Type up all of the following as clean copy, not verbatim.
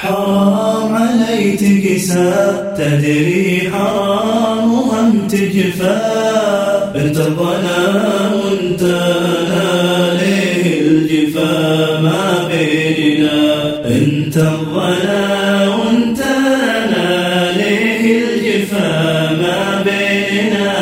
حرام علي تقسى، تدري حرام وهم تجفى. انت الظلام وانت انا، ليه الجفا ما بيننا؟ انت الظلام وانت انا، ليه الجفا ما بيننا؟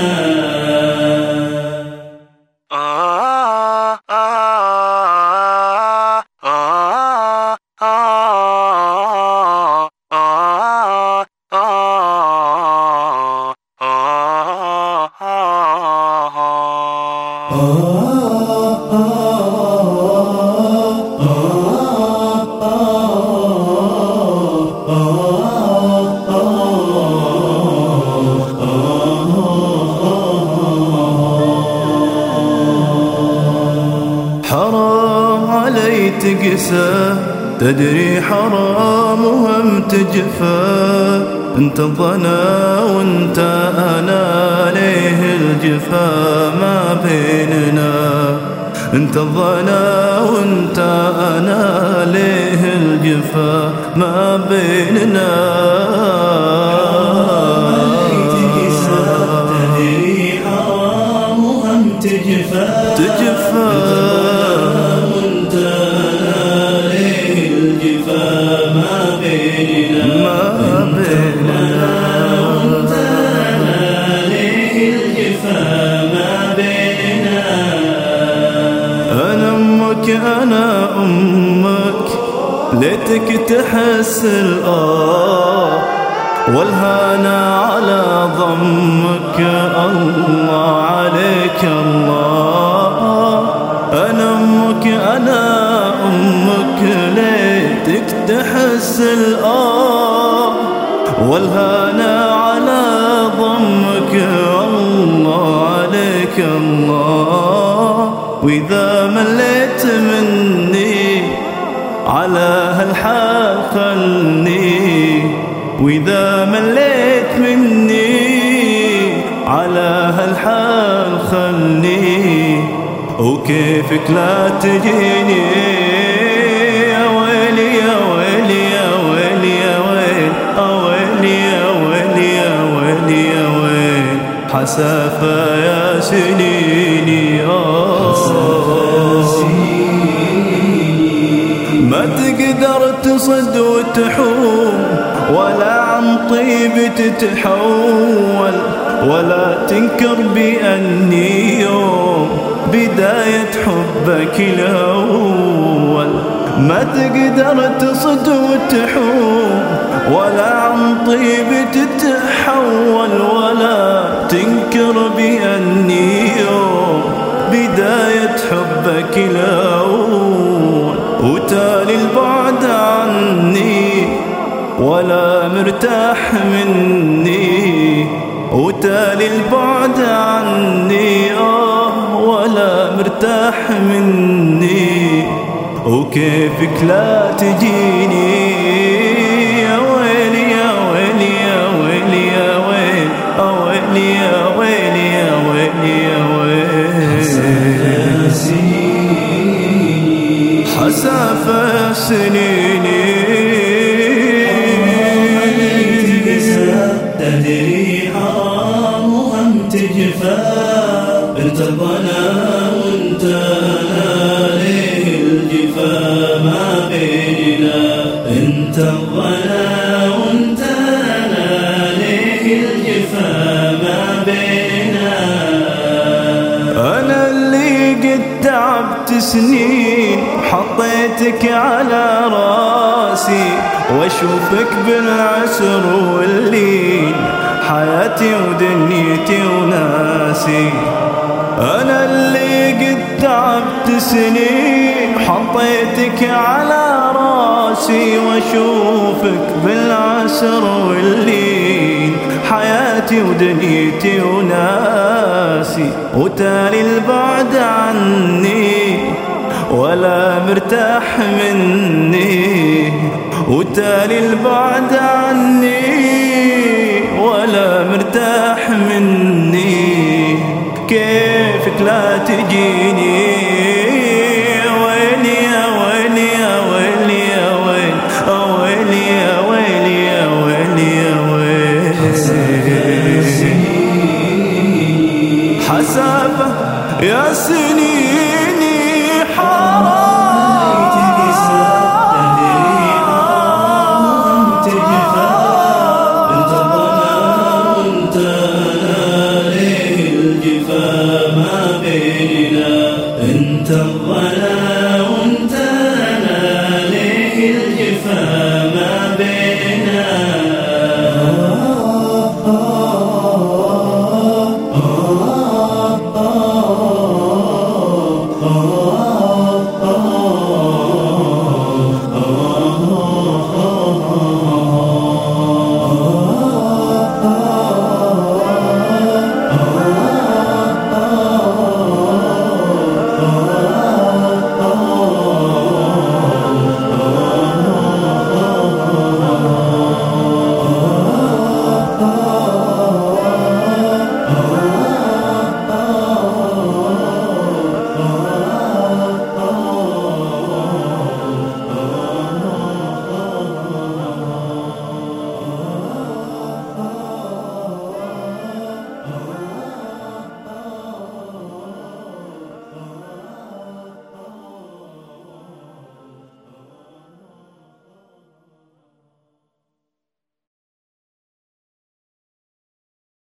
حرام علي تقسى، تدري حرام وهم تجفى. انت الظنا وانت انا، ليه الجفا ما بيننا؟ انت الظنا وانت انا، ليه الجفا ما بيننا؟ تدري حرام وهم تجفى. أنا أمك ليتك تحس والهنا على ضمك. الله عليك الله. أنا أمك أنا أمك ليتك تحس والهنا على ضمك. الله عليك الله. وإذا مليت مني على هالحال خلني، وإذا مليت مني على هالحال خلني. وكيفك لا تجيني يا ويلي يا ويلي يا ويلي يا ويل، ويلي يا ويلي يا ويلي يا ويل. حسافة يا سنيني ما تقدر تصد وتحوم، ولا عن طيب تتحول، ولا تنكر بأني يوم بداية حبك الأول. ما تقدر تصد وتحوم، ولا عن طيب تتحول، ولا تنكر بأني يوم بداية حبك الأول. وتالي البعد عني ولا مرتاح مني، وتالي البعد عني ولا مرتاح مني. وكيفك لا تجيني يا ويلي يا ويلي يا ويلي يا ويل، ويلي يا ويلي يا ويلي يا ويل. حسافة سنيني تدري حرام وهم تجفى. انت الظنا وانت انا، ليه الجفا ما بيننا؟ انت الظنا وانت انا، ليه الجفا ما بيننا؟ انا اللي قد تعبت سنين حطيتك على راسي، واشوفك بالعسر واللين حياتي ودنيتي وناسي. انا اللي قد تعبت سنين حطيتك على راسي، واشوفك بالعسر واللين حياتي ودنيتي وناسي. وتالي البعد عني ولا مرتاح مني، وتالي البعد عني ولا مرتاح مني. كيفك لا تجيني ويلي يا ويلي يا ويلي يا ويل، ويلي حسيت